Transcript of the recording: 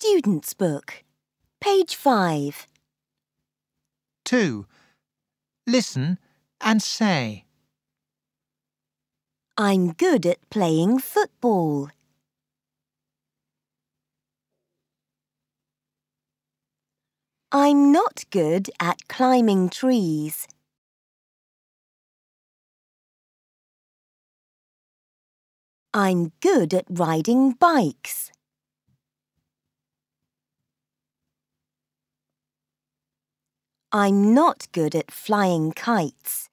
Student's Book, page 5. 2. Listen and say. I'm good at playing football. I'm not good at climbing trees. I'm good at riding bikes. I'm not good at flying kites.